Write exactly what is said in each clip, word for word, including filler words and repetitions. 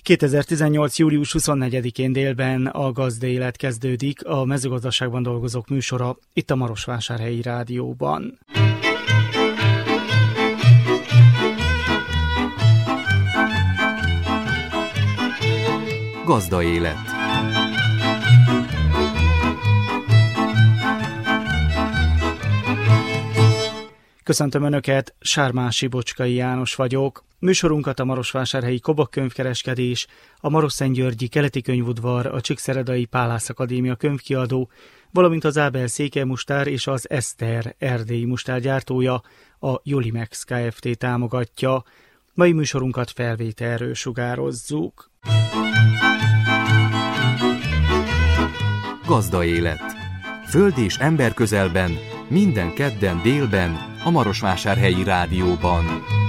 kétezer-tizennyolc. július huszonnegyedikén délben a Gazdaélet kezdődik, a mezőgazdaságban dolgozók műsora itt a Marosvásárhelyi Rádióban. Gazdaélet. Köszöntöm Önöket, Sármási Bocskai János vagyok. Műsorunkat a Marosvásárhelyi Kobak könyvkereskedés, a Marosszentgyörgyi Keleti Könyvudvar, a Csíkszeredai Pálász Akadémia könyvkiadó, valamint az Ábel székelymustár és az Eszter erdélyi mustár gyártója, a Jolimex Kft. Támogatja. Mai műsorunkat felvételről sugározzuk. Gazdaélet. Föld és ember közelben, minden kedden délben, a Marosvásárhelyi Rádióban.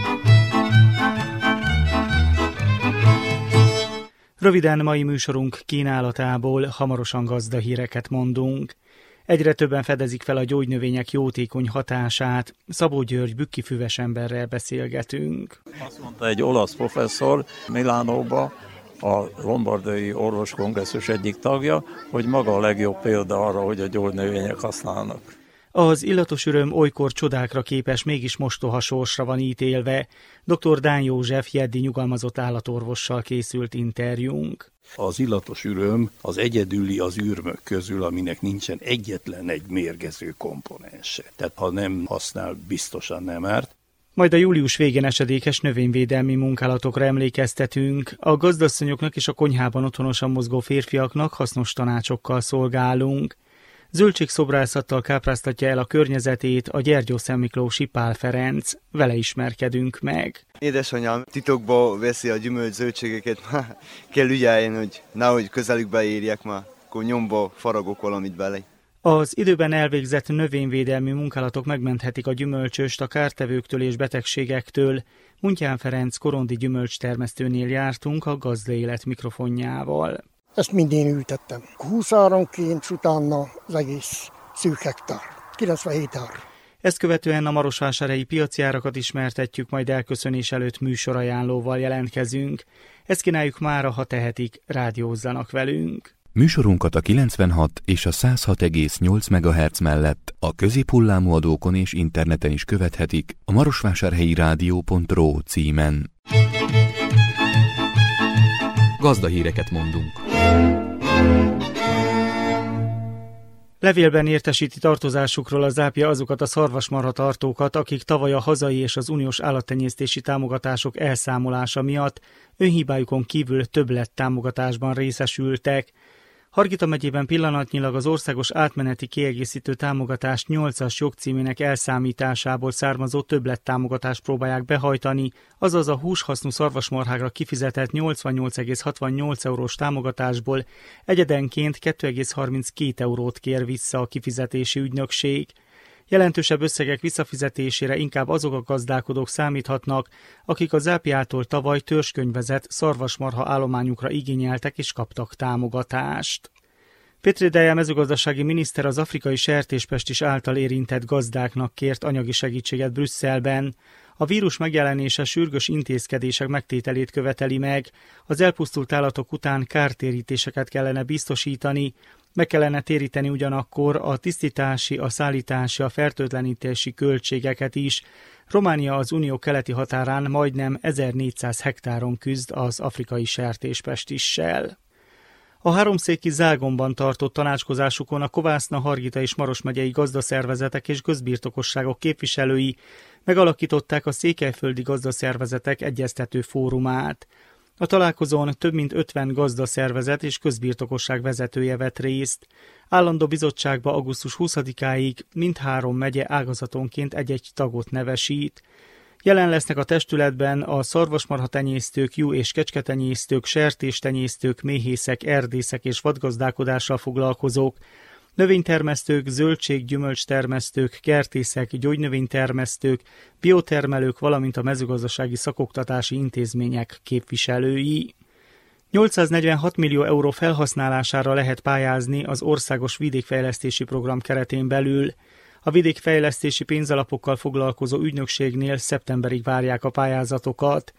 Röviden mai műsorunk kínálatából hamarosan gazdahíreket mondunk. Egyre többen fedezik fel a gyógynövények jótékony hatását. Szabó György bükkifüves emberrel beszélgetünk. Azt mondta egy olasz professzor Milánóba, a lombardai orvoskongresszus egyik tagja, hogy maga a legjobb példa arra, hogy a gyógynövények használnak. Az illatos öröm olykor csodákra képes, mégis mostoha sorsra van ítélve. doktor Dán József jeddi nyugalmazott állatorvossal készült interjúnk. Az illatos üröm az egyedüli az ürmök közül, aminek nincsen egyetlen egy mérgező komponense. Tehát ha nem használ, biztosan nem árt. Majd a július végén esedékes növényvédelmi munkálatokra emlékeztetünk. A gazdasszonyoknak és a konyhában otthonosan mozgó férfiaknak hasznos tanácsokkal szolgálunk. Zöldségszobrászattal kápráztatja el a környezetét a Gyergyószentmiklósi Pál Ferenc. Vele ismerkedünk meg. Édesanyám titokba veszi a gyümölcs zöldségeket, kell ügyeljen, hogy nehogy közelükbe érjek már, akkor nyomba faragok valamit bele. Az időben elvégzett növényvédelmi munkálatok megmenthetik a gyümölcsöst a kártevőktől és betegségektől. Muntyán Ferenc korondi gyümölcstermesztőnél jártunk a Gazdaélet mikrofonjával. Ezt mindén ültettem. húsz áronként, utána az egész szűk hektár. kilencvenhét ár. Ezt követően a marosvásárhelyi piaci árakat ismertetjük, majd elköszönés előtt műsorajánlóval jelentkezünk. Ezt kínáljuk mára, ha tehetik, rádiózzanak velünk. Műsorunkat a kilencvenhat és a száz hat egész nyolc megahertz mellett a középhullámú adókon és interneten is követhetik a marosvásárhelyi rádió pont ro címen. Gazdahíreket mondunk. Levélben értesíti tartozásukról az ápja azokat a szarvasmarha tartókat, akik tavaly a hazai és az uniós állattenyésztési támogatások elszámolása miatt önhibájukon kívül többlet támogatásban részesültek. Hargita megyében pillanatnyilag az országos átmeneti kiegészítő támogatás nyolcas jogcímének elszámításából származó többlettámogatást próbálják behajtani, azaz a húshasznú szarvasmarhákra kifizetett nyolcvannyolc egész hatvannyolc eurós támogatásból egyedenként két egész harminckét eurót kér vissza a kifizetési ügynökség. Jelentősebb összegek visszafizetésére inkább azok a gazdálkodók számíthatnak, akik az ápjától tavaly törzskönyvezett szarvasmarha állományukra igényeltek és kaptak támogatást. Petri Deja mezőgazdasági miniszter az afrikai sertéspestis által érintett gazdáknak kért anyagi segítséget Brüsszelben. A vírus megjelenése sürgős intézkedések megtételét követeli meg, az elpusztult állatok után kártérítéseket kellene biztosítani, meg kellene téríteni ugyanakkor a tisztítási, a szállítási, a fertőtlenítési költségeket is. Románia az unió keleti határán majdnem ezernégyszáz hektáron küzd az afrikai sertéspestissel. A háromszéki Zágonban tartott tanácskozásukon a Kovászna, Hargita és Maros megyei gazdaszervezetek és közbirtokosságok képviselői megalakították a székelyföldi gazdaszervezetek egyeztető fórumát. A találkozón több mint ötven gazdaszervezet és közbirtokosság vezetője vett részt. Állandó bizottságba augusztus huszadikáig mindhárom megye ágazatonként egy-egy tagot nevesít. Jelen lesznek a testületben a szarvasmarha tenyésztők, jú- és kecsketenyésztők, sertéstenyésztők, méhészek, erdészek és vadgazdálkodással foglalkozók, növénytermesztők, zöldség-gyümölcstermesztők, kertészek, gyógynövénytermesztők, biotermelők, valamint a mezőgazdasági szakoktatási intézmények képviselői. nyolcszáznegyvenhat millió euró felhasználására lehet pályázni az Országos Vidékfejlesztési Program keretén belül. A vidékfejlesztési pénzalapokkal foglalkozó ügynökségnél szeptemberig várják a pályázatokat.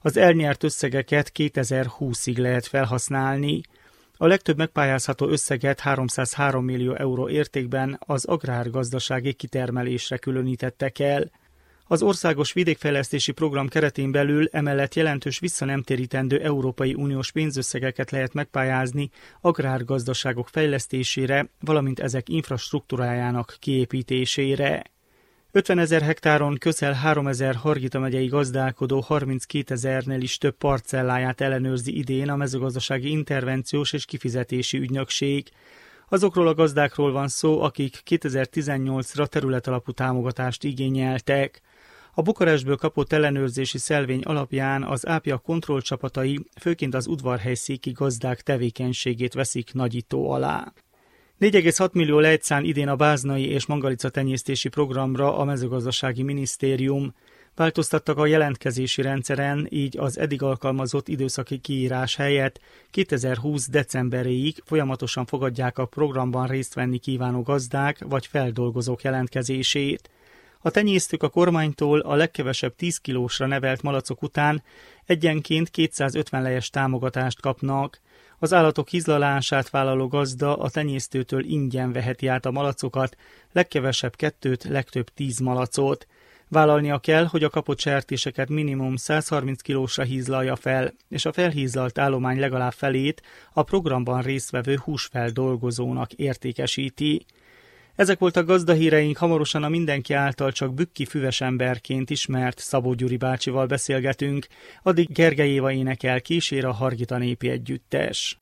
Az elnyert összegeket kétezer-húszig lehet felhasználni. A legtöbb megpályázható összeget háromszázhárom millió euró értékben az agrárgazdasági kitermelésre különítettek el. Az országos vidékfejlesztési program keretén belül emellett jelentős visszanemtérítendő Európai Uniós pénzösszegeket lehet megpályázni agrárgazdaságok fejlesztésére, valamint ezek infrastruktúrájának kiépítésére. ötvenezer hektáron közel háromezer Hargita megyei gazdálkodó harminckétezernél is több parcelláját ellenőrzi idén a mezőgazdasági intervenciós és kifizetési ügynökség. Azokról a gazdákról van szó, akik kétezer-tizennyolcra területalapú támogatást igényeltek. A Bukarestből kapott ellenőrzési szelvény alapján az Ápia kontrollcsapatai főként az udvarhelyszéki gazdák tevékenységét veszik nagyító alá. négy egész hat millió lejt szán idén a báznai és mangalica tenyésztési programra a mezőgazdasági minisztérium. Változtattak a jelentkezési rendszeren, így az eddig alkalmazott időszaki kiírás helyett kétezer-húsz decemberéig folyamatosan fogadják a programban részt venni kívánó gazdák vagy feldolgozók jelentkezését. A tenyésztők a kormánytól a legkevesebb tíz kilósra nevelt malacok után egyenként kétszázötven lejes támogatást kapnak. Az állatok hizlalását vállaló gazda a tenyésztőtől ingyen veheti át a malacokat, legkevesebb kettőt, legtöbb tíz malacot. Vállalnia kell, hogy a kapott sertéseket minimum száz harminc kilósra hízlalja fel, és a felhízlalt állomány legalább felét a programban résztvevő húsfeldolgozónak értékesíti. Ezek voltak gazdahíreink, hamarosan a mindenki által csak bükki füves emberként ismert Szabó Gyuri bácsival beszélgetünk, addig Gergely Éva énekel, kísér a Hargita népi együttes.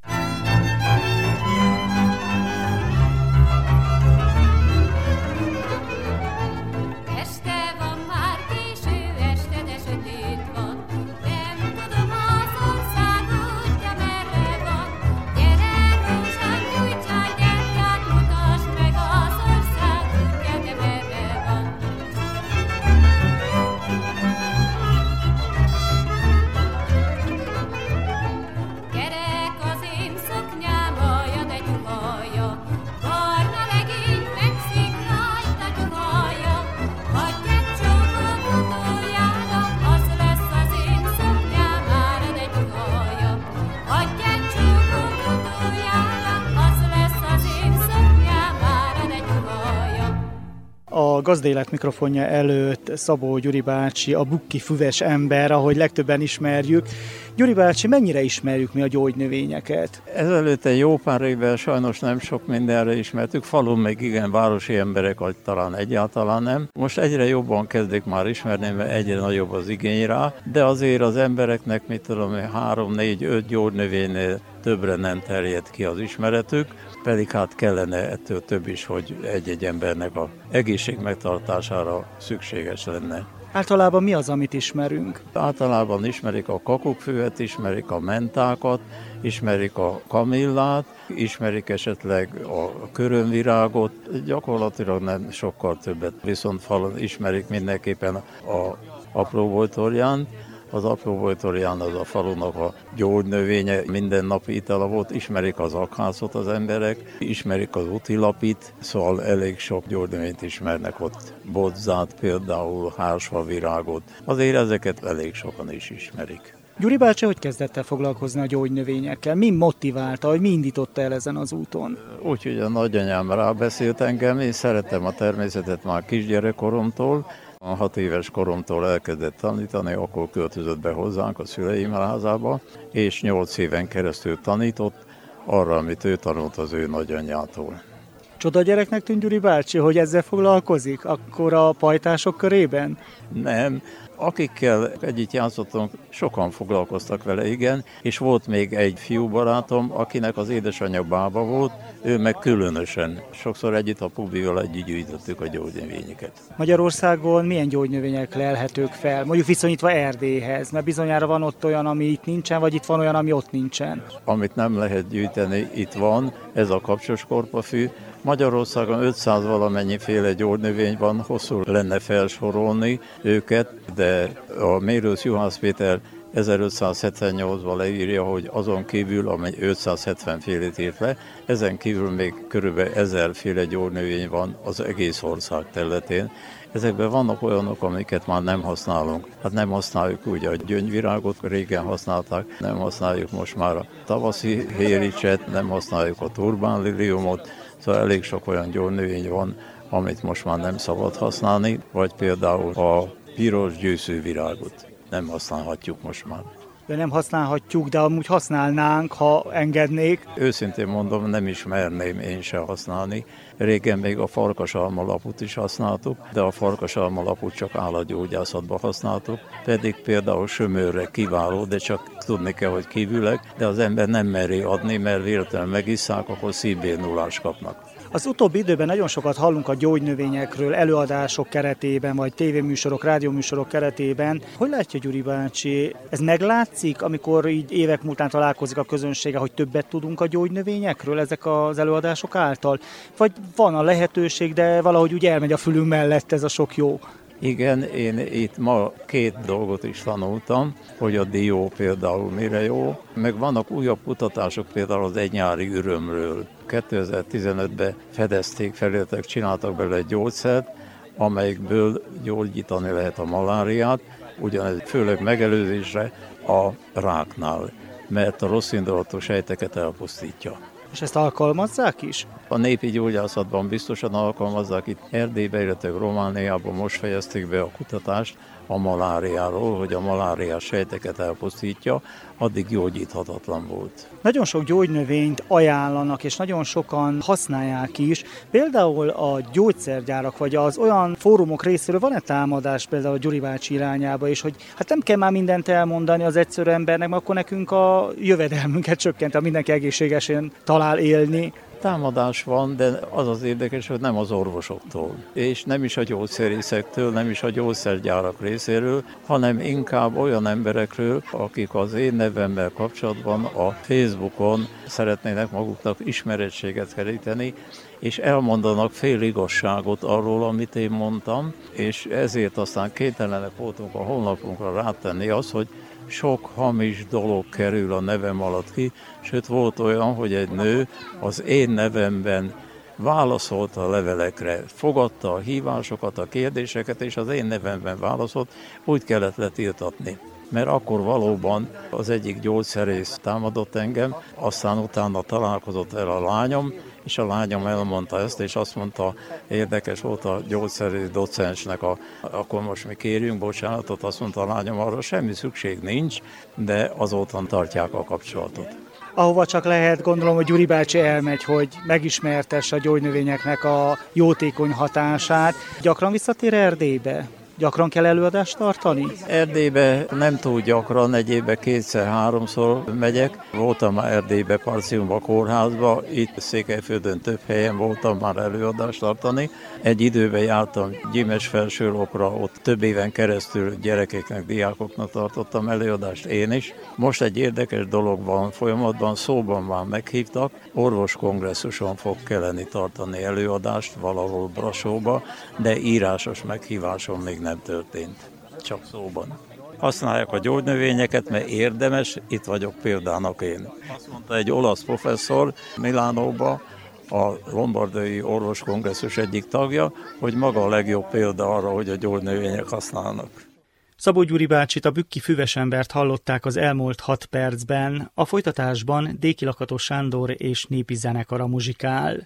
A Gazdélet mikrofonja előtt Szabó Gyuri bácsi, a bukki füves ember, ahogy legtöbben ismerjük. Gyuri bácsi, mennyire ismerjük mi a gyógynövényeket? Ezelőtt egy jó pár évvel sajnos nem sok mindenre ismertük, falun még igen, városi emberek, vagy talán egyáltalán nem. Most egyre jobban kezdik már ismerni, mert egyre nagyobb az igény rá, de azért az embereknek, mit tudom, három, négy, öt gyógynövénynél többre nem terjed ki az ismeretük, pedig hát kellene ettől több is, hogy egy-egy embernek az egészség megtartására szükséges lenne. Általában mi az, amit ismerünk? Általában ismerik a kakukkfüvet, ismerik a mentákat, ismerik a kamillát, ismerik esetleg a körömvirágot, gyakorlatilag nem sokkal többet, viszont falon ismerik mindenképpen a apró bojtorjánt. Az apró bojtorján az a falunak a gyógynövénye, mindennapi itala volt, ismerik az akhászot az emberek, ismerik az utilapit, szóval elég sok gyógynövényt ismernek ott, bodzát például, hársfavirágot, azért ezeket elég sokan is ismerik. Gyuri bácsi, hogy kezdett el foglalkozni a gyógynövényekkel? Mi motiválta, hogy mi indította el ezen az úton? Úgyhogy a nagyanyám rábeszélt engem, én szeretem a természetet már kisgyerekkoromtól. A hat éves koromtól elkezdett tanítani, akkor költözött be hozzánk a szüleim házába, és nyolc éven keresztül tanított arra, amit ő tanult az ő nagyanyjától. Csoda gyereknek tűnt Gyuri bácsi, hogy ezzel foglalkozik, akkor a pajtások körében? Nem. Akikkel együtt játszottunk, sokan foglalkoztak vele, igen, és volt még egy fiú barátom, akinek az édesanyja bába volt, ő meg különösen. Sokszor együtt a pubival együtt gyűjtöttük a gyógynövényeket. Magyarországon milyen gyógynövények lelhetők fel, mondjuk viszonyítva Erdélyhez, mert bizonyára van ott olyan, ami itt nincsen, vagy itt van olyan, ami ott nincsen? Amit nem lehet gyűjteni, itt van, ez a kapcsos korpafű. Magyarországon ötszáz valamennyi féle gyógynövény van, hosszú lenne felsorolni őket, de a Mérősz Juhász Péter ezerötszázhetvennyolcban leírja, hogy azon kívül, amely ötszázhetven félét írt le, ezen kívül még körülbelül ezerféle gyógynövény van az egész ország területén. Ezekben vannak olyanok, amiket már nem használunk. Hát nem használjuk úgy a gyöngyvirágot, régen használták, nem használjuk most már a tavaszi héricset, nem használjuk a turbánliliumot, szóval elég sok olyan gyógynövény van, amit most már nem szabad használni, vagy például a piros győzővirágot nem használhatjuk most már. De nem használhatjuk, de amúgy használnánk, ha engednék. Őszintén mondom, nem is merném én se használni. Régen még a farkasalmalapút is használtuk, de a farkasalmalapút csak állatgyógyászatban használtuk, pedig például sömörre kiváló, de csak tudni kell, hogy kívüleg, de az ember nem meri adni, mert véletlenül megisszák, akkor szívbénulást kapnak. Az utóbbi időben nagyon sokat hallunk a gyógynövényekről, előadások keretében, vagy tévéműsorok, rádióműsorok keretében. Hogy látja Gyuri bácsi, ez meglátszik, amikor így évek múltán találkozik a közönsége, hogy többet tudunk a gyógynövényekről ezek az előadások által? Vagy van a lehetőség, de valahogy úgy elmegy a fülünk mellett ez a sok jó? Igen, én itt ma két dolgot is tanultam, hogy a dió például mire jó, meg vannak újabb kutatások például az egy nyári ürömről. kétezer-tizenötben fedezték, felületek, csináltak belőle egy gyógyszert, amelyikből gyógyítani lehet a maláriát, ugyanez főleg megelőzésre a ráknál, mert a rossz indulatú sejteket elpusztítja. És ezt alkalmazzák is? A népi gyógyászatban biztosan alkalmazzák, itt Erdélyben, illetve Romániában most fejezték be a kutatást a maláriáról, hogy a maláriás sejteket elpusztítja, addig gyógyíthatatlan volt. Nagyon sok gyógynövényt ajánlanak, és nagyon sokan használják is. Például a gyógyszergyárak, vagy az olyan fórumok részéről van-e támadás például a Gyuri bácsi irányába is, hogy hát nem kell már mindent elmondani az egyszerű embernek, mert akkor nekünk a jövedelmünket csökkent, ha mindenki egészségesen talál élni. Támadás van, de az az érdekes, hogy nem az orvosoktól, és nem is a gyógyszerészektől, nem is a gyógyszergyárak részéről, hanem inkább olyan emberekről, akik az én nevemmel kapcsolatban a Facebookon szeretnének maguknak ismerettséget keríteni, és elmondanak fél igazságot arról, amit én mondtam, és ezért aztán kénytelenek voltunk a honlapunkra rátenni az, hogy sok hamis dolog kerül a nevem alatt ki, sőt volt olyan, hogy egy nő az én nevemben válaszolta a levelekre, fogadta a hívásokat, a kérdéseket, és az én nevemben válaszolt, úgy kellett letiltatni. Mert akkor valóban az egyik gyógyszerész támadott engem, aztán utána találkozott vele a lányom, és a lányom elmondta ezt, és azt mondta, érdekes volt a gyógyszerész docensnek, a, akkor most mi kérjünk bocsánatot, azt mondta a lányom, arra semmi szükség nincs, de azóta tartják a kapcsolatot. Ahova csak lehet, gondolom, hogy Gyuri bácsi elmegy, hogy megismertesse a gyógynövényeknek a jótékony hatását. Gyakran visszatér Erdélybe? Gyakran kell előadást tartani? Erdélybe nem túl gyakran, egy évben kétszer-háromszor megyek. Voltam már Erdélybe, Parciumba, kórházba, itt Székelyföldön több helyen voltam már előadást tartani. Egy időben jártam Gyimes felsőlapra, ott több éven keresztül gyerekeknek, diákoknak tartottam előadást én is. Most egy érdekes dolog van folyamatban, szóban már meghívtak, orvoskongresszuson fog kelleni tartani előadást valahol Brassóba, de írásos meghíváson még nem történt, csak szóban. Használják a gyógynövényeket, mert érdemes, itt vagyok példának én. Azt mondta egy olasz professzor Milánóba, a Lombardai Orvoskongresszus egyik tagja, hogy maga a legjobb példa arra, hogy a gyógynövények használnak. Szabó Gyuri bácsit, a Bükki Füvesembert hallották az elmúlt hat percben, a folytatásban Déki Lakatos Sándor és népi zenekara muzsikál.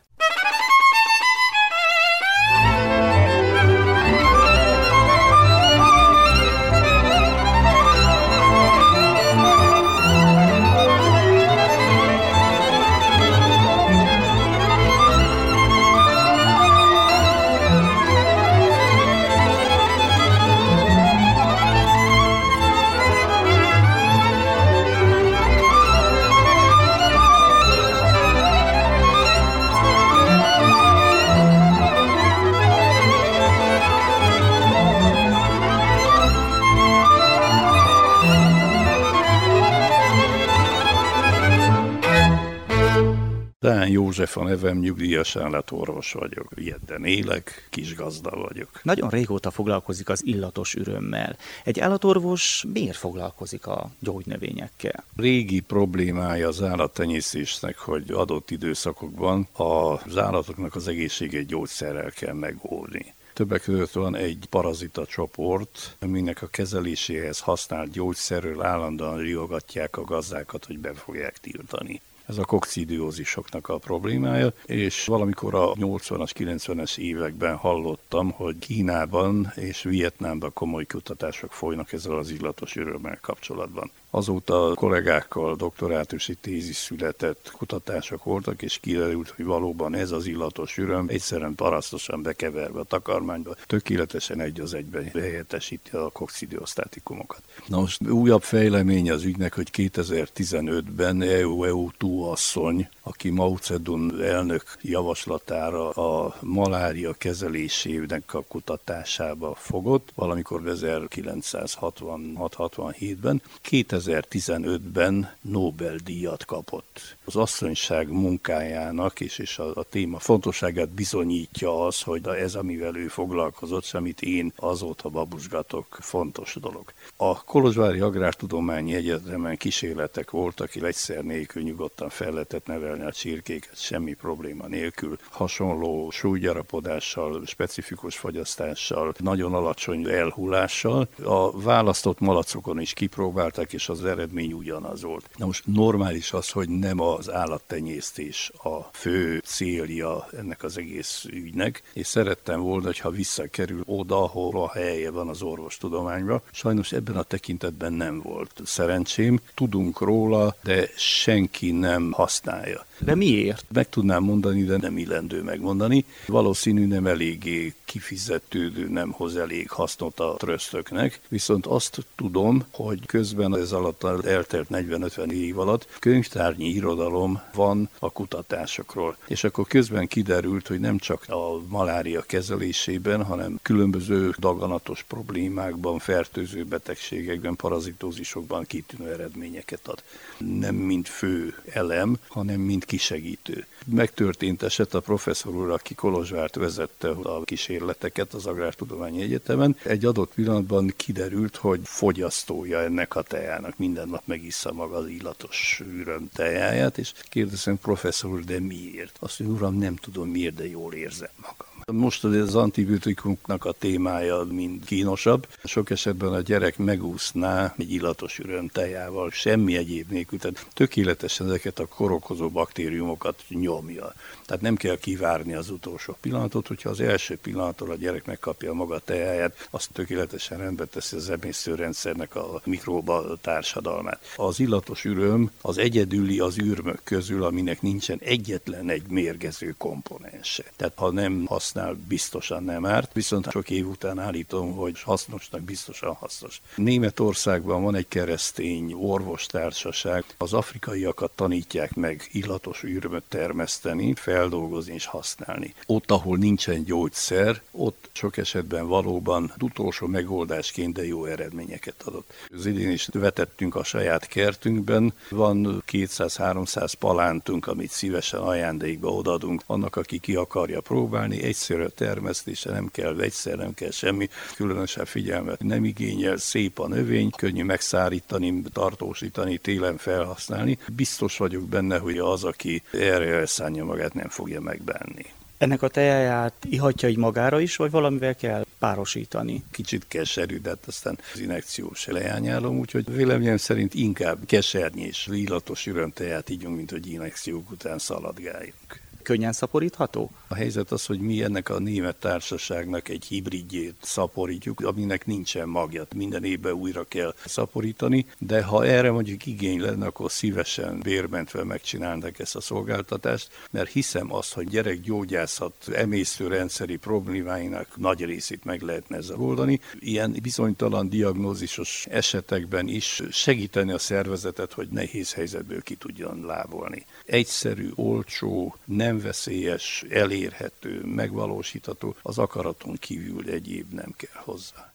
Deán József a nevem, nyugdíjas állatorvos vagyok. Ilyetten élek, kis gazda vagyok. Nagyon régóta foglalkozik az illatos ürömmel. Egy állatorvos miért foglalkozik a gyógynövényekkel? Régi problémája az állattenyésztésnek, hogy adott időszakokban az állatoknak az egészségét gyógyszerrel kell megóvni. Többek között van egy parazita csoport, aminek a kezeléséhez használt gyógyszerről állandóan riogatják a gazdákat, hogy be fogják tiltani. Ez a kokcidiózisoknak a problémája, és valamikor a nyolcvanas, kilencvenes években hallottam, hogy Kínában és Vietnámban komoly kutatások folynak ezzel az illatos ürömmel kapcsolatban. Azóta kollégákkal doktorátusi tézis született, kutatások voltak, és kiderült, hogy valóban ez az illatos üröm egyszerűen parasztosan bekeverve a takarmányba, tökéletesen egy az egyben helyettesíti a kokcidiosztátikumokat. Na most újabb fejlemény az ügynek, hogy kétezer-tizenötben EU túlasszony, aki Mao Zedong elnök javaslatára a malária kezelésének a kutatásába fogott, valamikor ezerkilencszázhatvanhat hatvanhétben, kétezer-tizenötben Nobel-díjat kapott. Az asszonyság munkájának és, és a, a téma fontosságát bizonyítja az, hogy ez, amivel ő foglalkozott, semmit én azóta babusgatok, fontos dolog. A Kolozsvári Agrártudományi Egyetemen kísérletek voltak, egyszer nélkül nyugodtan fel lehetett nevelni a csirkéket, semmi probléma nélkül. Hasonló súlygyarapodással, specifikus fogyasztással, nagyon alacsony elhullással. A választott malacokon is kipróbálták, és az eredmény ugyanaz volt. Na most normális az, hogy nem az állattenyésztés a fő célja ennek az egész ügynek, és szerettem volna, hogyha visszakerül oda, ahol a helye van az orvostudományban. Sajnos ebben a tekintetben nem volt szerencsém. Tudunk róla, de senki nem használja. De miért? Meg tudnám mondani, de nem illendő megmondani. Valószínű nem eléggé kifizetődő, nem hoz elég hasznot a trösztöknek, viszont azt tudom, hogy közben ez alatt eltelt negyven-ötven év alatt könyvtárnyi irodalom van a kutatásokról. És akkor közben kiderült, hogy nem csak a malária kezelésében, hanem különböző daganatos problémákban, fertőző betegségekben, parazitózisokban kitűnő eredményeket ad. Nem mint fő elem, hanem mint kisegítő. Megtörtént eset, a professzor úr, aki Kolozsvárt vezette a kísérleteket az Agrártudományi Egyetemen, egy adott pillanatban kiderült, hogy fogyasztója ennek a tejának, minden nap megissza maga az illatos üröm tejáját, és kérdezem, professzor úr, de miért? Azt mondja, uram, nem tudom miért, de jól érzem magam. Most az antibiotikumnak a témája mind kínosabb. Sok esetben a gyerek megúszná egy illatos üröm tejával, semmi egyéb nélkül, tehát tökéletesen ezeket a korokozó baktériumokat nyomja. Tehát nem kell kivárni az utolsó pillanatot, hogyha az első pillanattól a gyerek megkapja maga tejáját, azt tökéletesen rendbe teszi az emésztőrendszernek a mikróba társadalmát. Az illatos üröm az egyedüli az ürmök közül, aminek nincsen egyetlen egy mérgező komponense. Tehát ha nem használ, biztosan nem árt, viszont sok év után állítom, hogy hasznosnak biztosan hasznos. Németországban van egy keresztény orvostársaság, az afrikaiakat tanítják meg illatos ürömöt termeszteni, feldolgozni és használni. Ott, ahol nincsen gyógyszer, ott sok esetben valóban utolsó megoldásként, de jó eredményeket adott. Az idén is vetettünk a saját kertünkben, van kétszáz-háromszáz palántunk, amit szívesen ajándékba odaadunk annak, aki ki akarja próbálni. Egyszerű a termesztése, nem kell vegyszer, nem kell semmi, különösen figyelmet nem igényel, szép a növény, könnyű megszárítani, tartósítani, télen felhasználni. Biztos vagyok benne, hogy az, aki erre elszánja magát, nem fogja megbánni. Ennek a tejáját ihatja így magára is, vagy valamivel kell párosítani? Kicsit keserű, de aztán az injekciós leányálom, úgyhogy véleményem szerint inkább kesernyés, illatos ürömteját ígyunk, mint hogy injekciók után szaladgáljunk. Könnyen szaporítható? A helyzet az, hogy mi ennek a német társaságnak egy hibridjét szaporítjuk, aminek nincsen magja. Minden évben újra kell szaporítani, de ha erre mondjuk igény lenne, akkor szívesen bérmentve megcsinálnak ezt a szolgáltatást, mert hiszem azt, hogy gyerekgyógyászat emésztőrendszeri problémáinak nagy részét meg lehetne ezzel oldani. Ilyen bizonytalan diagnózisos esetekben is segíteni a szervezetet, hogy nehéz helyzetből ki tudjon lábolni. Egyszerű, olcsó, nem veszélyes, elérhető, megvalósítható, az akaraton kívül egyéb nem kell hozzá.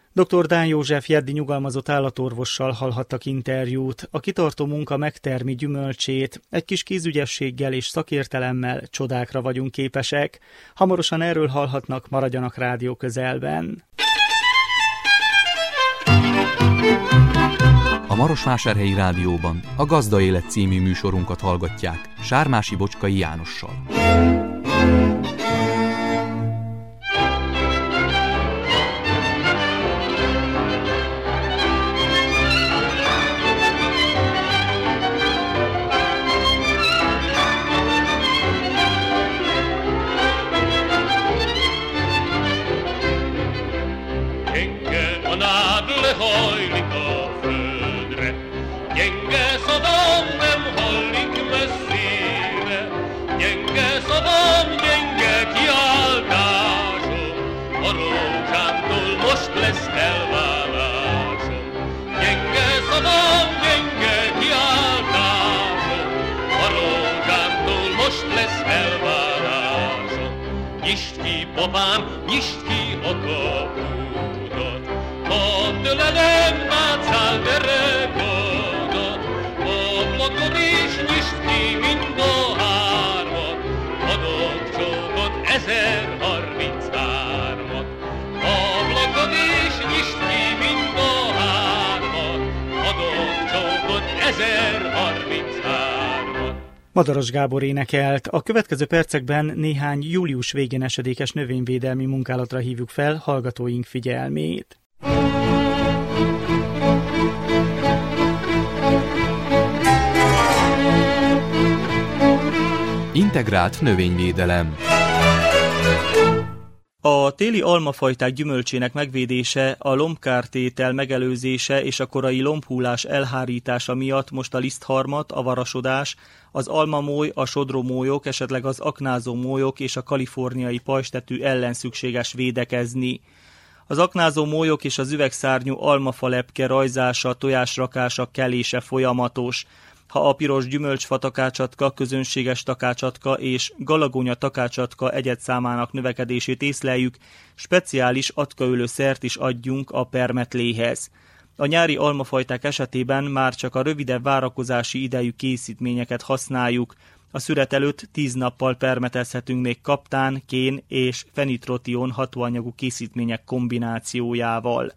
doktor Dán József jeddi nyugalmazott állatorvossal hallhattak interjút. A kitartó munka megtermi gyümölcsét, egy kis kézügyességgel és szakértelemmel csodákra vagyunk képesek. Hamarosan erről hallhatnak, maradjanak rádió közelben. A Marosvásárhelyi Rádióban a Gazda Élet című műsorunkat hallgatják Sármási Bocskai Jánossal. Nyisd ki, papám, nyisd ki a kapudat, ha tőlem látszál veregadat, ablakod is nyisd ki mind a hármat, adok csókot ezer harminchármat. Ablakod is nyisd ki mind a hármat, adok csókot ezer harminchármat. Madaras Gábor énekelt. A következő percekben néhány július végén esedékes növényvédelmi munkálatra hívjuk fel hallgatóink figyelmét. Integrált növényvédelem. A téli almafajták gyümölcsének megvédése, a lombkártétel megelőzése és a korai lombhullás elhárítása miatt most a lisztharmat, a varasodás, az almamóly, a sodromólyok, esetleg az aknázómólyok és a kaliforniai pajzstetű ellen szükséges védekezni. Az aknázómólyok és az üvegszárnyú almafalepke rajzása, tojásrakása, kelése folyamatos. Ha a piros gyümölcsfa takácsatka, közönséges takácsatka és galagonya takácsatka egyedszámának növekedését észleljük, speciális atkaölő szert is adjunk a permetléhez. A nyári almafajták esetében már csak a rövidebb várakozási idejű készítményeket használjuk. A szüret előtt tíz nappal permetezhetünk még kaptán, kén és fenitrotion hatóanyagú készítmények kombinációjával.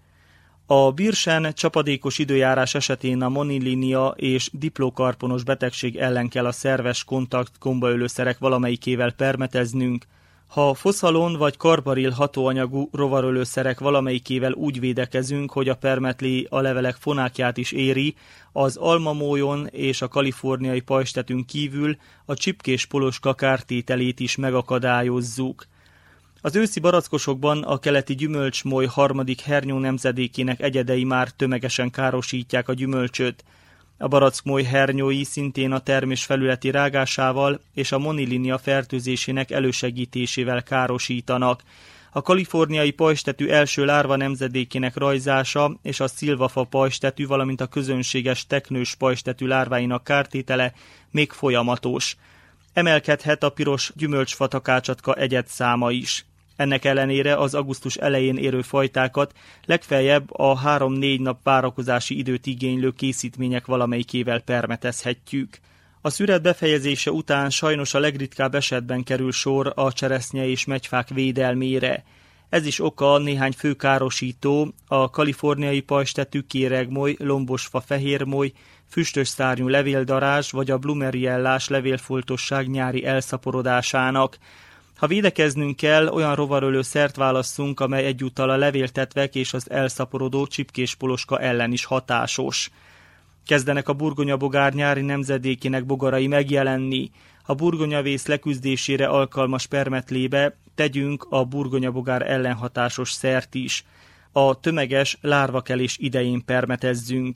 A birsen csapadékos időjárás esetén a monilinia és diplokarponos betegség ellen kell a szerves kontakt gombaölőszerek valamelyikével permeteznünk. Ha foszalon vagy karbaril hatóanyagú rovarölőszerek valamelyikével úgy védekezünk, hogy a permetlé a levelek fonákját is éri, az almamólyon és a kaliforniai pajzstetűn kívül a csipkés poloska kártételét is megakadályozzuk. Az őszi barackosokban a keleti gyümölcsmoly harmadik hernyó nemzedékének egyedei már tömegesen károsítják a gyümölcsöt. A barackmoly hernyói szintén a termés felületi rágásával és a monilinia fertőzésének elősegítésével károsítanak. A kaliforniai pajzstetű első lárva nemzedékének rajzása és a szilvafa pajzstetű, valamint a közönséges teknős pajzstetű lárváinak kártétele még folyamatos. Emelkedhet a piros gyümölcsfa takácsatka egyedszáma is. Ennek ellenére az augusztus elején érő fajtákat legfeljebb a három-négy nap várakozási időt igénylő készítmények valamelyikével permetezhetjük. A szüret befejezése után sajnos a legritkább esetben kerül sor a cseresznye és megyfák védelmére. Ez is oka néhány fő károsító, a kaliforniai pajzstetű, kéregmoly, lombosfa fehérmoly, füstös szárnyú levéldarázs vagy a blumeriellás levélfoltosság nyári elszaporodásának. Ha védekeznünk kell, olyan rovarölő szert válasszunk, amely egyúttal a levéltetvek és az elszaporodó csipkés poloska ellen is hatásos. Kezdenek a burgonyabogár nyári nemzedékének bogarai megjelenni. A burgonyavész leküzdésére alkalmas permetlébe tegyünk a burgonyabogár ellenhatásos szert is. A tömeges lárvakelés idején permetezzünk.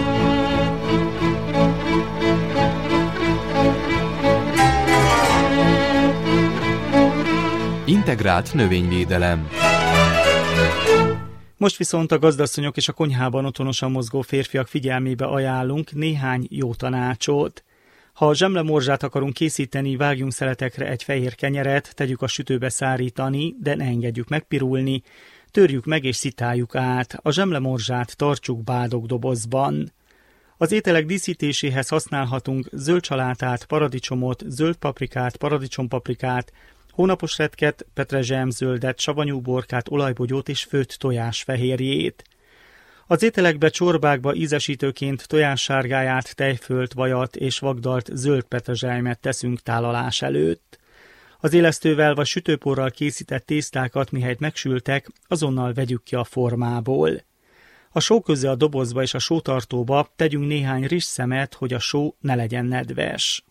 Integrált növényvédelem. Most viszont a gazdasszonyok és a konyhában otthonosan mozgó férfiak figyelmébe ajánlunk néhány jó tanácsot. Ha zsemlemorzsát akarunk készíteni, vágjunk szeletekre egy fehér kenyeret, tegyük a sütőbe szárítani, de ne engedjük megpirulni. törjük meg és szitáljuk át, a zsemlemorzsát tartsuk bádogdobozban. Az ételek díszítéséhez használhatunk zöldsalátát, paradicsomot, zöld paprikát, paradicsompaprikát, hónapos retket, petrezselyemzöldet, savanyú borkát, olajbogyót és főtt tojásfehérjét. Az ételekbe csorbákba ízesítőként tojássárgáját, tejfölt, vajat és vagdalt zöld petrezselymet teszünk tálalás előtt. Az élesztővel vagy sütőporral készített tésztákat, mihelyt megsültek, azonnal vegyük ki a formából. A só közé a dobozba és a sótartóba tegyünk néhány rizsszemet, hogy a só ne legyen nedves.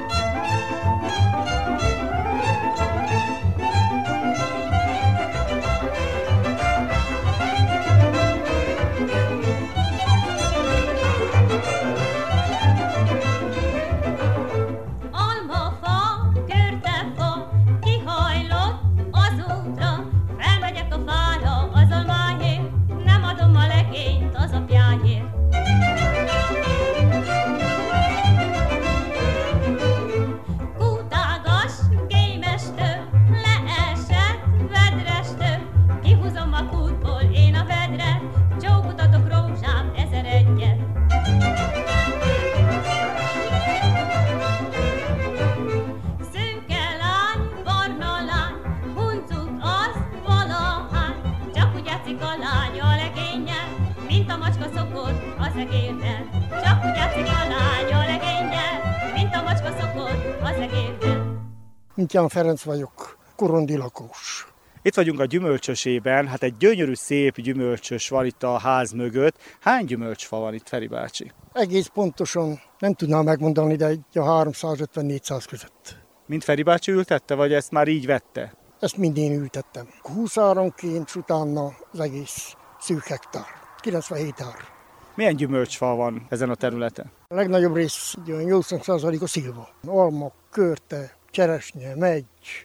Mintyán Ferenc vagyok, Korondi lakós. Itt vagyunk a gyümölcsösében, hát egy gyönyörű, szép gyümölcsös van itt a ház mögött. Hány gyümölcsfa van itt, Feri bácsi? Egész pontosan nem tudnám megmondani, de egy a háromszázötven-négyszáz között. Mint Feri bácsi ültette, vagy ezt már így vette? Ezt mind én ültettem. húsz áronként, és utána az egész szűk hektár. kilencvenhét ár. Milyen gyümölcsfa van ezen a területen? A legnagyobb rész, nyolcvan százalék a szilva. Alma, körte, cseresnye, megy,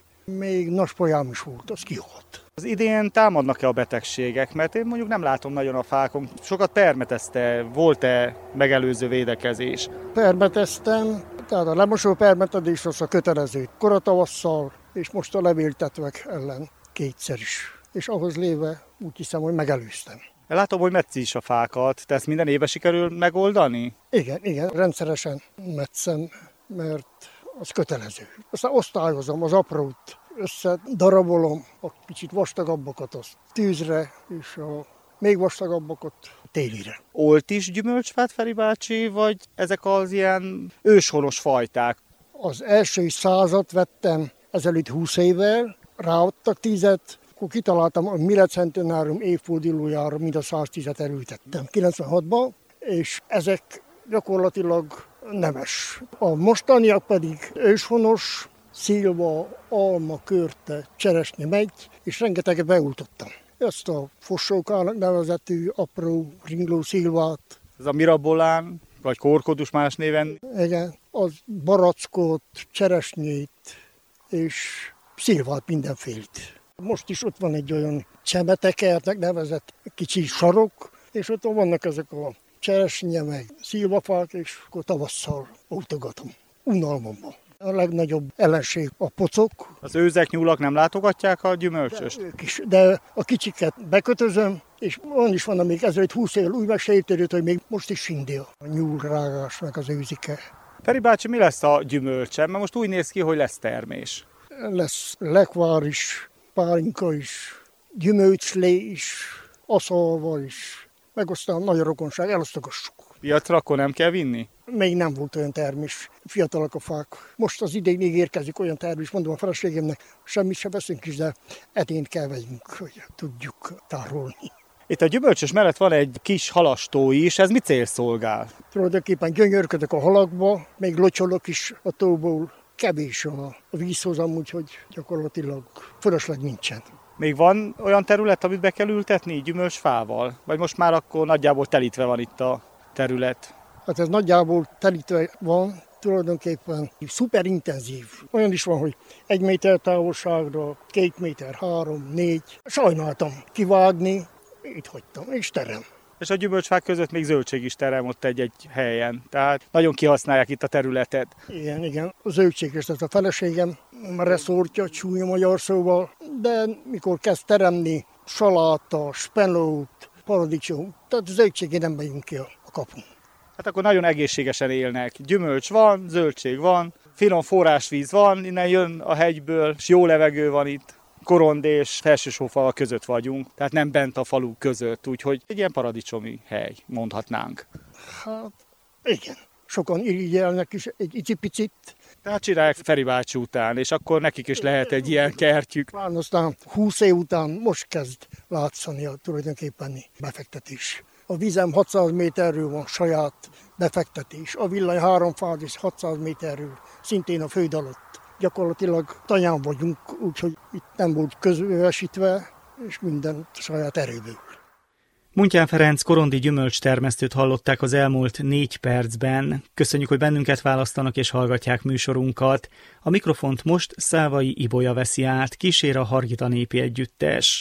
még naspolyám is volt, az kihalt. Az idén támadnak-e a betegségek? Mert én mondjuk nem látom nagyon a fákon. Sokat permetezte, volt-e megelőző védekezés? Permeteztem, tehát a lemosó permetezés az a kötelező koratavasszal, és most a levéltetvek ellen kétszer is. És ahhoz léve úgy hiszem, hogy megelőztem. Látom, hogy metsz is a fákat. Te ezt minden évben sikerül megoldani? Igen, igen, rendszeresen metszem, mert az kötelező. Aztán osztályozom az aprót, összedarabolom a kicsit vastagabbakat az tűzre, és a még vastagabbakat télire. Olt is gyümölcsfát, Feri bácsi, vagy ezek az ilyen őshonos fajták? Az első százat vettem ezelőtt húsz évvel, ráadtak tízet, akkor kitaláltam a Mille Centenarum évfordulójára mind a száztízet elültettem kilencvenhatban, és ezek gyakorlatilag nemes. A mostaniak pedig őshonos, szilva, alma, körte, cseresnye megy, és rengeteget beültöttem. Ezt a fossókának nevezetű apró ringló szilvát. Ez a mirabolán, vagy korkodus más néven? Igen, az barackot, cseresnyét és szilvát mindenfélét. Most is ott van egy olyan csemetekertnek nevezett kicsi sarok, és ott vannak ezek a cseresnye, meg szilvafák, és akkor tavasszal oltogatom. Unalmamban. A legnagyobb ellenség a pocok. Az őzek, nyúlak nem látogatják a gyümölcsöst? De, ők is, de a kicsiket bekötözöm, és olyan is van, amíg ezelőtt húsz év úgy meg se értődött, hogy még most is indél. A nyúlrágás, meg az őzike. Feri bácsi, mi lesz a gyümölcse? Mert most úgy néz ki, hogy lesz termés. Lesz lekvár is, pálinka is, gyümölcslé is, aszalva is, meg aztán nagy rokonság, elosztogassuk. Piacra akkor nem kell vinni? Még nem volt olyan termés, fiatalak a fák. Most az idén még érkezik olyan termés, mondom a feleségemnek, semmit se veszünk is, de edényt kell vegyünk, hogy tudjuk tárolni. Itt a gyümölcsös mellett van egy kis halastó is, ez mi cél szolgál? Tulajdonképpen gyönyörködök a halakba, még locsolok is a tóból, kevés a vízhozam, úgyhogy gyakorlatilag fölösleg nincsen. Még van olyan terület, amit be kell ültetni gyümölcsfával? Vagy most már akkor nagyjából telítve van itt a terület? Hát ez nagyjából telítve van, tulajdonképpen szuperintenzív. Olyan is van, hogy egy méter távolságra, két méter, három, négy. Sajnáltam kivágni, itt hagytam, és terem. És a gyümölcsfák között még zöldség is terem ott egy-egy helyen. Tehát nagyon kihasználják itt a területet. Igen, igen. A zöldség is, ez a feleségem reszortja, csúnya magyar szóval, de mikor kezd teremni, saláta, spenót, paradicsom, tehát zöldségén nem megyünk ki a kapun. Hát akkor nagyon egészségesen élnek. Gyümölcs van, zöldség van, finom forrásvíz van, innen jön a hegyből, és jó levegő van itt. Korond és Felsősófalva között vagyunk, tehát nem bent a falu között, úgyhogy egy ilyen paradicsomi hely, mondhatnánk. Hát igen, sokan irigyelnek is egy icipicit. Tehát csinálják Feri bácsi után, és akkor nekik is lehet egy ilyen kertjük. Aztán húsz év után most kezd látszani a tulajdonképpen befektetés. A vizem hatszáz méterről van saját befektetés, a villany három fázis hatszáz méterről, szintén a föld alatt. Gyakorlatilag tanyán vagyunk, úgyhogy itt nem volt közövesítve, és minden saját erőből. Muntyán Ferenc korondi gyümölcstermesztőt hallották az elmúlt négy percben. Köszönjük, hogy bennünket választanak és hallgatják műsorunkat. A mikrofont most Szávai Ibolya veszi át, kísér a Hargita Népi Együttes.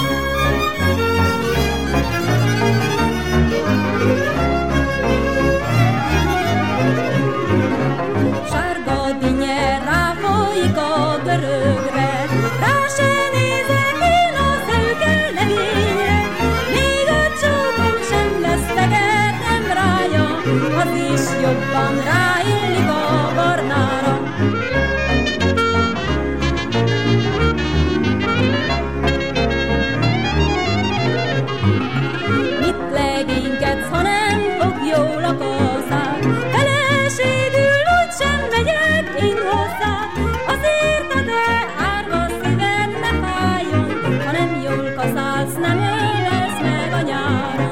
Jobban ráillik a barnára. Mit legénykedsz, ha nem fog jól a kaszát? Feleségül úgysem megyek én hozzád. Azért a te árva szíved ne fájjon, ha nem jól kaszálsz, nem élesz meg a nyáron.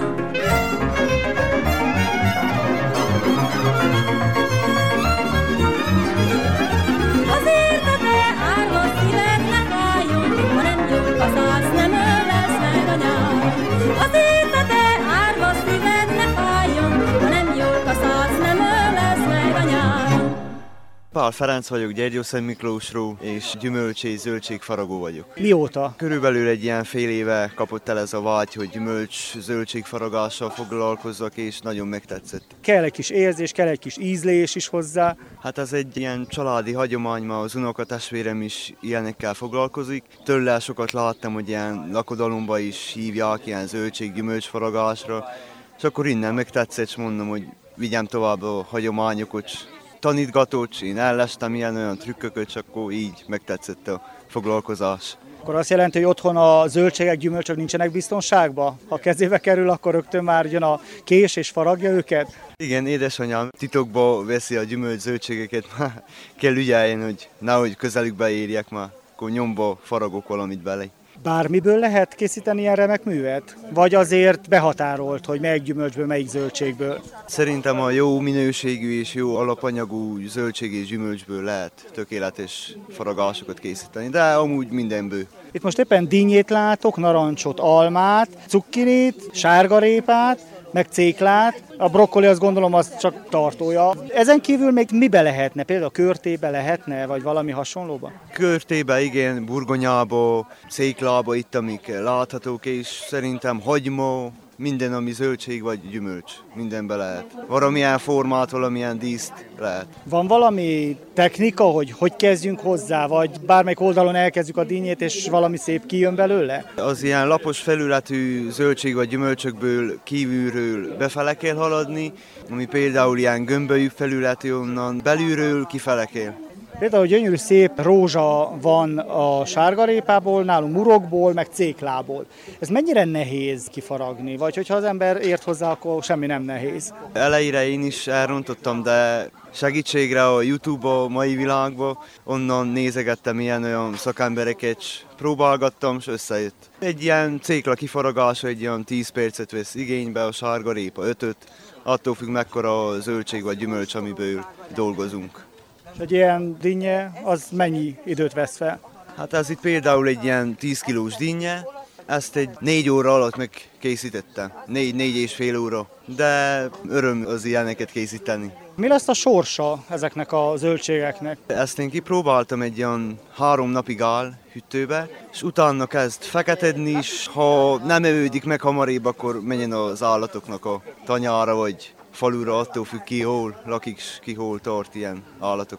Azért a te árva szíved ne fájjon, ha nem jól kaszálsz, nem ölesz meg a nyáron. Azért a te árva szíved ne fájjon, ha nem jól kaszálsz, nem ölesz meg a nyáron. Pál Ferenc vagyok, Gyergyószent Miklósról, és gyümölcs- és zöldségfaragó vagyok. Mióta? Körülbelül egy ilyen fél éve kapott el ez a vágy, hogy gyümölcs, zöldségfaragással foglalkozzak, és nagyon megtetszett. Kell egy kis érzés, kell egy kis ízlés is hozzá. Hát ez egy ilyen családi hagyomány, ma az unokatestvérem is ilyenekkel foglalkozik. Tőle sokat láttam, hogy ilyen lakodalomba is hívják ilyen zöldség-gyümölcsfaragásra, és akkor innen megtetszett, és mondom, hogy vigyem tovább a hagyományokat. Tanítgatócs, én ellestem ilyen olyan trükkököt, és akkor így megtetszett a foglalkozás. Akkor azt jelenti, hogy otthon a zöldségek, gyümölcsök nincsenek biztonságban? Ha kezébe kerül, akkor rögtön már jön a kés és faragja őket? Igen, édesanyám titokba veszi a gyümölcs zöldségeket, kell ügyeljen, hogy nehogy közelükbe érjek már, akkor nyomba faragok valamit bele. Bármiből lehet készíteni ilyen remek művet? Vagy azért behatárolt, hogy melyik gyümölcsből, melyik zöldségből? Szerintem a jó minőségű és jó alapanyagú zöldség és gyümölcsből lehet tökéletes faragásokat készíteni, de amúgy mindenből. Itt most éppen dinnyét látok, narancsot, almát, cukkinit, sárgarépát, meg céklát. A brokkoli azt gondolom az csak tartója. Ezen kívül még mibe lehetne? Például körtébe lehetne, vagy valami hasonlóba? Körtébe, igen, burgonyába, céklába itt, amik láthatók, és szerintem hagyma, minden, ami zöldség vagy gyümölcs, mindenbe lehet. Valamilyen formát, valamilyen díszt lehet. Van valami technika, hogy hogy kezdjünk hozzá, vagy bármelyik oldalon elkezdjük a dinnyét, és valami szép kijön belőle? Az ilyen lapos felületű zöldség vagy gyümölcsökből kívülről befele kell haladni, ami például ilyen gömbölyű felületű, onnan belülről kifele kell. Például gyönyörű szép rózsa van a sárgarépából, nálunk murokból, meg céklából. Ez mennyire nehéz kifaragni? Vagy hogyha az ember ért hozzá, akkor semmi nem nehéz? Elejére én is elrontottam, de segítségre a YouTube-ba, a mai világba, onnan nézegettem ilyen olyan szakembereket, próbálgattam, és összejött. Egy ilyen cékla kifaragása egy olyan tíz percet vesz igénybe, a sárgarépa ötöt, attól függ mekkora a zöldség vagy gyümölcs, amiből dolgozunk. Egy ilyen dinnye, az mennyi időt vesz fel? Hát ez itt például egy ilyen tíz kilós dinnye, ezt egy négy óra alatt megkészítettem, négy, négy és fél óra, de öröm az ilyeneket készíteni. Mi lesz a sorsa ezeknek a zöldségeknek? Ezt én kipróbáltam egy olyan három napig áll hűtőbe, és utána kezd feketedni is, ha nem evődik meg hamarébb, akkor menjen az állatoknak a tanyára, vagy falura, attól függ ki hol lakik, ki hol tart ilyen állatokat.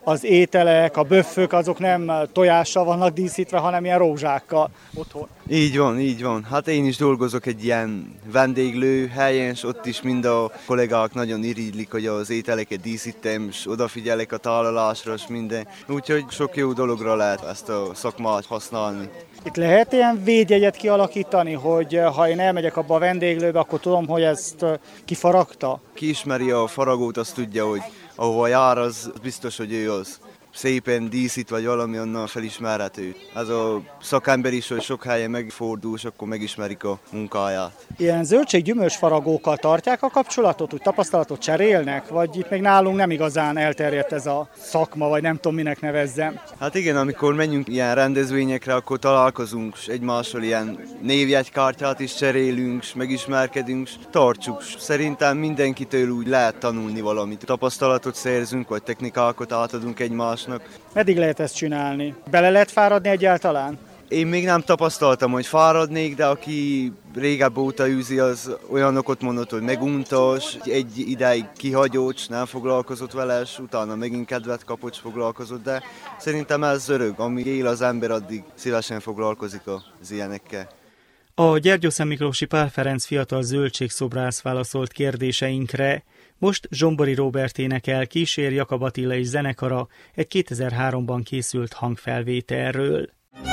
az ételek, a büffök, azok nem tojással vannak díszítve, hanem ilyen rózsákkal otthon. Így van, így van. Hát én is dolgozok egy ilyen vendéglő helyen, és ott is mind a kollégák nagyon irigylik, hogy az ételeket díszítem, és odafigyelek a tálalásra, és minden. Úgyhogy sok jó dologra lehet ezt a szakmát használni. Itt lehet ilyen védjegyet kialakítani, hogy ha én elmegyek abba a vendéglőbe, akkor tudom, hogy ezt kifaragta? Ki ismeri a faragót, azt tudja, hogy ahova jár, az biztos, hogy ő az. Szépen díszít, vagy valami, onnan felismerhető. Ez a szakember is, hogy sok helyen megfordul, és akkor megismerik a munkáját. Ilyen zöldség-gyümölcs faragókkal tartják a kapcsolatot, úgy tapasztalatot cserélnek, vagy itt még nálunk nem igazán elterjedt ez a szakma, vagy nem tudom, minek nevezzem? Hát igen, amikor menjünk ilyen rendezvényekre, akkor találkozunk, és egymással ilyen névjegykártyát is cserélünk, és megismerkedünk, és tartsuk. Szerintem mindenkitől úgy lehet tanulni valamit. Tapasztalatot szerzünk, vagy technikákat átadunk egymásnak. Meddig lehet ezt csinálni? Bele lehet fáradni egyáltalán? Én még nem tapasztaltam, hogy fáradnék, de aki régebb óta űzi, az olyanokot mondott, hogy meguntas, egy ideig kihagyott, nem foglalkozott vele, és utána megint kedvet kapott, foglalkozott, de szerintem ez örök, amíg él az ember, addig szívesen foglalkozik az ilyenekkel. A Gyergyószentmiklósi Pál Ferenc fiatal zöldségszobrász válaszolt kérdéseinkre. Most Zsombori Róbert énekel, kísér Jakab Attila és zenekara egy kétezer-háromban készült hangfelvételről.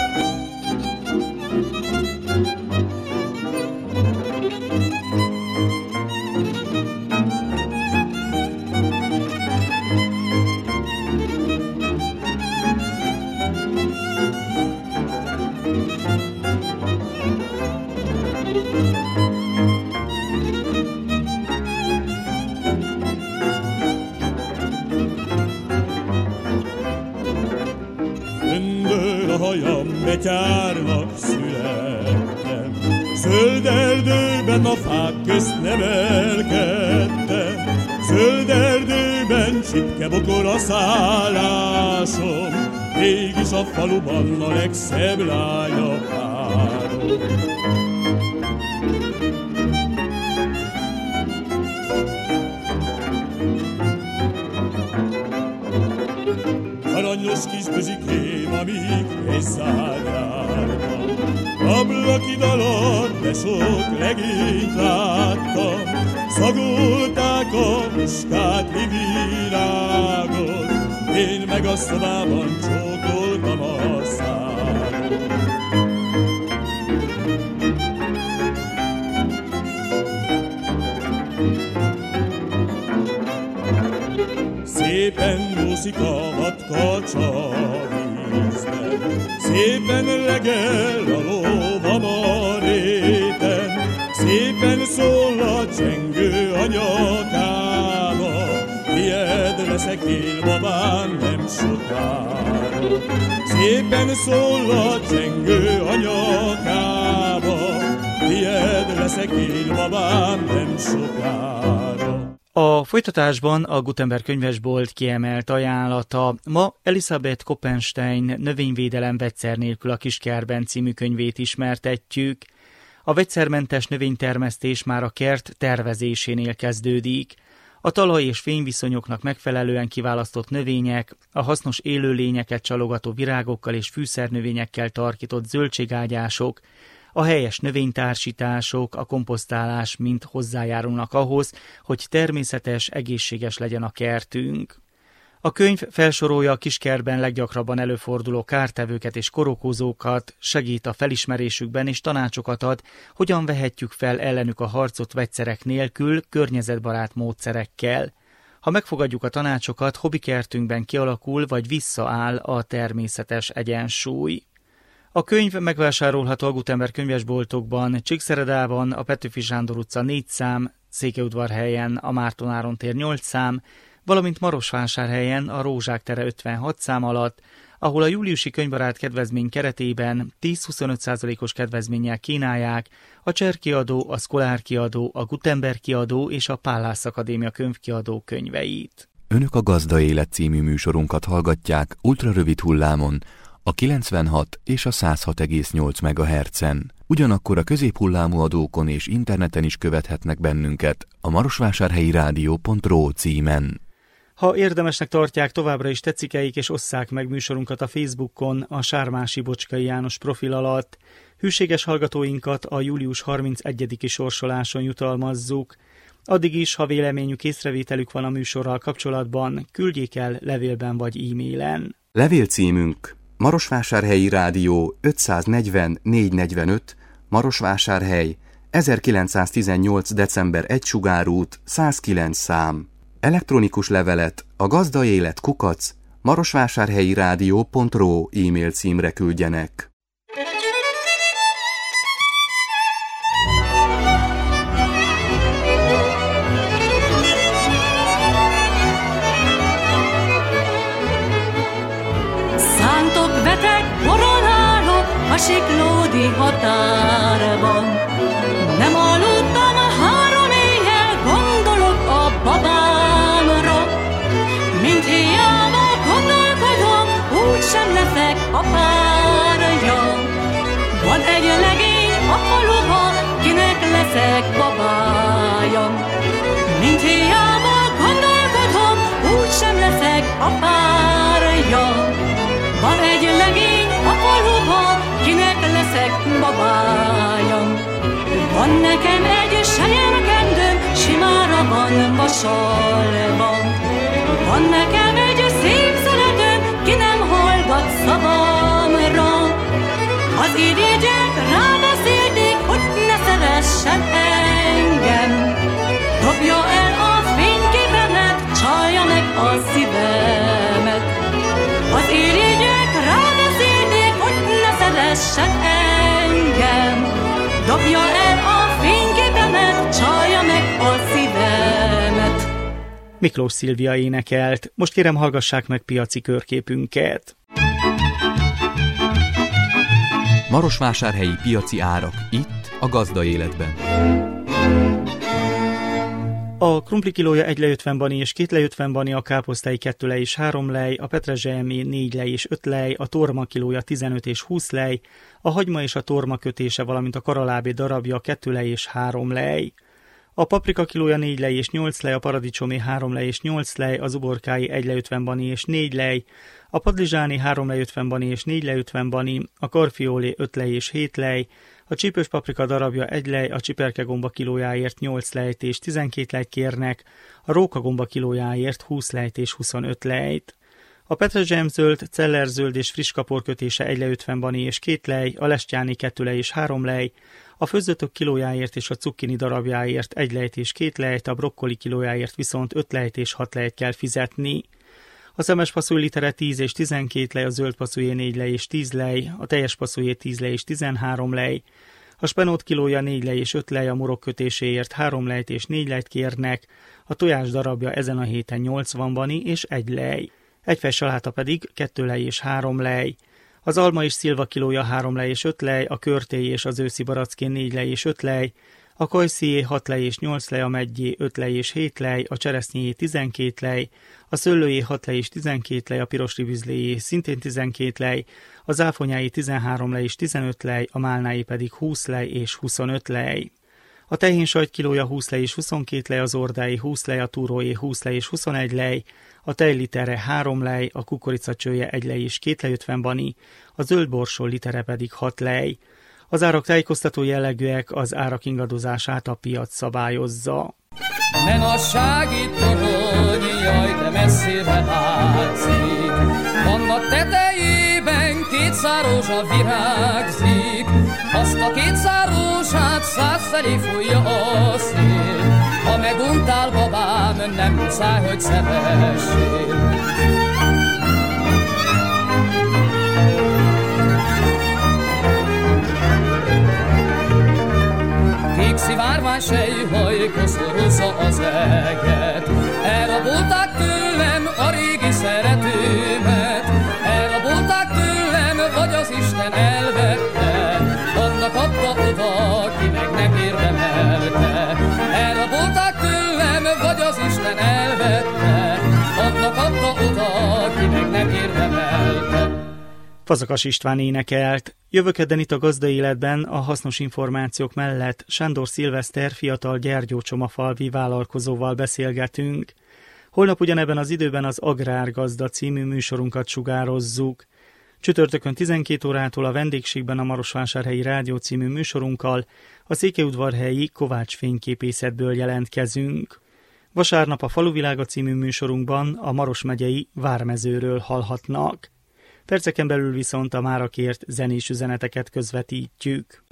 Betyárnak születtem, zöld erdőben a fák közt nevelkedtem, zöld erdőben csipkebokor a szállásom, mégis a faluban a legszebb lány a párom. Aranyos kis bözsikém, amíg egy szárjártam, ablakid alatt de sok legényt láttam, szagolták a muskát, mi virágot, én meg a szobában csókoltam a szágot. Szépen úszik a vadkacsa vízben, szépen legel a lóvam a réten, szépen szól a csengő a nyakába, tied leszek én, babám, nem sokára. Szépen szól a csengő a nyakába, tied leszek én, babám, nem sokára. A folytatásban a Gutenberg könyvesbolt kiemelt ajánlata. Ma Elisabeth Koppenstein Növényvédelem vegyszer nélkül a kiskertben című könyvét ismertetjük. A vegyszermentes növénytermesztés már a kert tervezésénél kezdődik. A talaj és fényviszonyoknak megfelelően kiválasztott növények, a hasznos élőlényeket csalogató virágokkal és fűszernövényekkel tarkított zöldségágyások, a helyes növénytársítások, a komposztálás mind hozzájárulnak ahhoz, hogy természetes, egészséges legyen a kertünk. A könyv felsorolja a kiskertben leggyakrabban előforduló kártevőket és korokozókat, segít a felismerésükben és tanácsokat ad, hogyan vehetjük fel ellenük a harcot vegyszerek nélkül, környezetbarát módszerekkel. Ha megfogadjuk a tanácsokat, hobbikertünkben kialakul vagy visszaáll a természetes egyensúly. A könyv megvásárolható a Gutenberg könyvesboltokban, Csíkszeredában, a Petőfi Sándor utca négy szám, Székelyudvarhelyen, a Márton Áron tér nyolc szám, valamint Marosvásárhelyen a Rózsák tere ötvenhat szám alatt, ahol a júliusi könyvbarát kedvezmény keretében tíz-huszonöt százalékos kedvezménnyel kínálják a Cser kiadó, a Szkolár kiadó, a Gutenberg kiadó és a Pallas Akadémia könyvkiadó könyveit. Önök a Gazda Élet című műsorunkat hallgatják ultrarövid hullámon, a kilencvenhat és a száz hat egész nyolc megahertzen. Ugyanakkor a középhullámú adókon és interneten is követhetnek bennünket a marosvásárhelyi rádió pont ro címen. Ha érdemesnek tartják, továbbra is tetszik-eik és osszák meg műsorunkat a Facebookon a Sármási Bocskai János profil alatt. Hűséges hallgatóinkat a július harmincegyediki sorsoláson jutalmazzuk. Addig is, ha véleményük, észrevételük van a műsorral kapcsolatban, küldjék el levélben vagy e-mailen. Levélcímünk Marosvásárhelyi Rádió ötszáznegyven négyszáznegyvenöt, Marosvásárhely, ezerkilencszáztizennyolc. december egy Sugárút, százkilenc szám. Elektronikus levelet a gazdaélet kukac marosvásárhelyi rádió pont ro e-mail címre küldjenek. Szántok, vetek, boronálok a siklódi határban. Nem aludtam a három éjjel, gondolok a babámra. Mint hiába gondolkodom, úgysem leszek a párja. Van egy legény a faluban, kinek leszek babája. Mint hiába gondolkodom, úgysem leszek a párja. Van egy legény a faluban, kinek leszek babája. Van nekem egy selyemkendőm, simára van vasalva. Van nekem egy szép szeretőm, ki nem hallgat szavamra. Az irigyek rábeszélték, hogy ne szeressen engem. Dobja el a fényképemet, csalja meg a szívemet. Az irigyek rábeszélték, hogy ne szeressen engem. Dobja el a fényképemet, csalja meg a szívemet. Miklós Szilvia énekelt. Most kérem, hallgassák meg piaci körképünket. Marosvásárhelyi piaci árak itt a Gazdaéletben. A krumpli kilója egy lej ötven bani és két lej ötven bani, a káposztái kettő lej és három lej, a petrezselyemé négy lej és öt lej, a torma kilója tizenöt és húsz lej, a hagyma és a torma kötése, valamint a karalábé darabja kettő lej és három lej. A paprika kilója négy lej és nyolc lej, a paradicsomé három lej és nyolc lej, az uborkái egy lej ötven bani és négy lej, a padlizsáné három lej ötven bani és négy lej ötven bani, a karfiolé öt lej és hét lej, a csípős paprika darabja egy lej, a csiperkegomba kilójáért nyolc lejt és tizenkét lejt kérnek, a rókagomba kilójáért húsz lejt és huszonöt lejt. A petrezselyemzöld, cellerzöld és friss kapor kötése egy lej ötven bani és két lej, a lestjáné kettő lej és három lej, a főzötök kilójáért és a cukkini darabjáért egy lejt és két lejt, a brokkoli kilójáért viszont öt lejt és hat lejt kell fizetni. A szemes passzúj litere tíz és tizenkét lej, a zöld passzújé négy lej és tíz lej, a teljes passzújé tíz lej és tizenhárom lej, a spenót kilója négy lej és öt lej, a morok kötéséért három lejt és négy lejt kérnek, a tojás darabja ezen a héten nyolcvan bani és egy lej, egy fej saláta pedig kettő lej és három lej. Az alma és szilva kilója három lej és öt lej, a körtély és az őszi baracké négy lej és öt lej, a kajszié hat lej és nyolc lej, a meggyé öt lej és hét lej, a cseresznyéjé tizenkét lej, a szőlőjé hat lej és tizenkét lej, a piros ribizléjé szintén tizenkét lej, a záfonyájé tizenhárom lej és tizenöt lej, a málnájé pedig húsz lej és huszonöt lej. A tehénsajt kilója húsz lej és huszonkét lej, az ordájé húsz lej, a túrójé húsz lej és huszonegy lej, a tejlitere három lej, a kukoricacsője egy lej és két lej ötven bani, a zöld borsó litere pedig hat lej. Az árak tájékoztató jellegűek, az árak ingadozását a piac szabályozza. Menassági torony, jaj, de messzire látszik, annak tetejében két szárózsa virágzik, azt a két szárózsát százszeré fújja a szél, ha meguntál babám, nem muszáj, hogy szeressél. Kék szivárvány sejhaj koszorúzza az eget, elrabolták tőlem a régi szeretőmet, elrabolták tőlem, vagy az Isten elvette, annak adta oda, ki meg nem érdemelte. Elrabolták tőlem, vagy az Isten elvette, annak adta oda, ki meg nem érdemelte. Fazakas István énekelt. Jövő kedden itt a Gazdaéletben a hasznos információk mellett Sándor Szilveszter fiatal gyergyócsomafalvi vállalkozóval beszélgetünk. Holnap ugyanebben az időben az Agrárgazda című műsorunkat sugározzuk. Csütörtökön tizenkét órától a vendégségben a Marosvásárhelyi Rádió című műsorunkkal a székelyudvarhelyi Kovács fényképészetből jelentkezünk. Vasárnap a Faluvilága című műsorunkban a Maros megyei Vármezőről hallhatnak. Perceken belül viszont a mára kért zenés üzeneteket közvetítjük.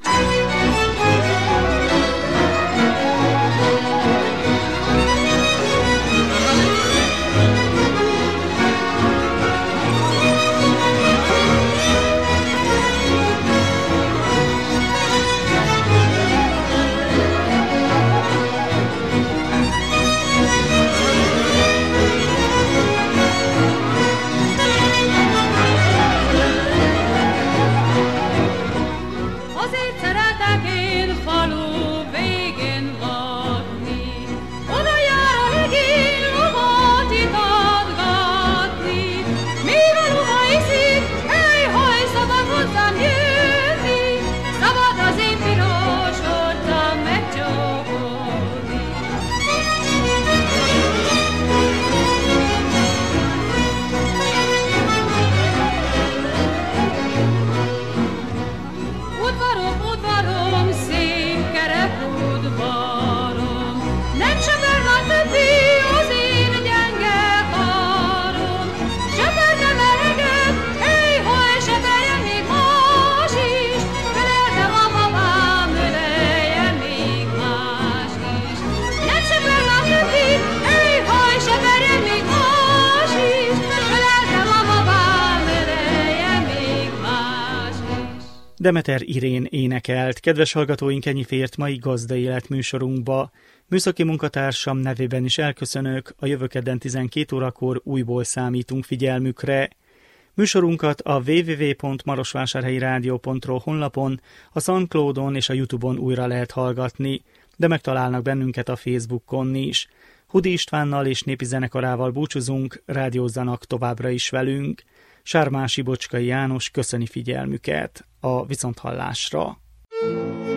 Demeter Irén énekelt. Kedves hallgatóink, ennyi fért mai Gazda Élet műsorunkba. Műszaki munkatársam nevében is elköszönök, a jövő kedden tizenkét órakor újból számítunk figyelmükre. Műsorunkat a double-u double-u double-u pont marosvásárhelyi rádió pont ro honlapon, a SoundCloudon és a YouTube-on újra lehet hallgatni, de megtalálnak bennünket a Facebookon is. Hudi Istvánnal és népi zenekarával búcsúzunk, rádiózzanak továbbra is velünk. Sármási Bocskai János köszöni figyelmüket. A viszonthallásra.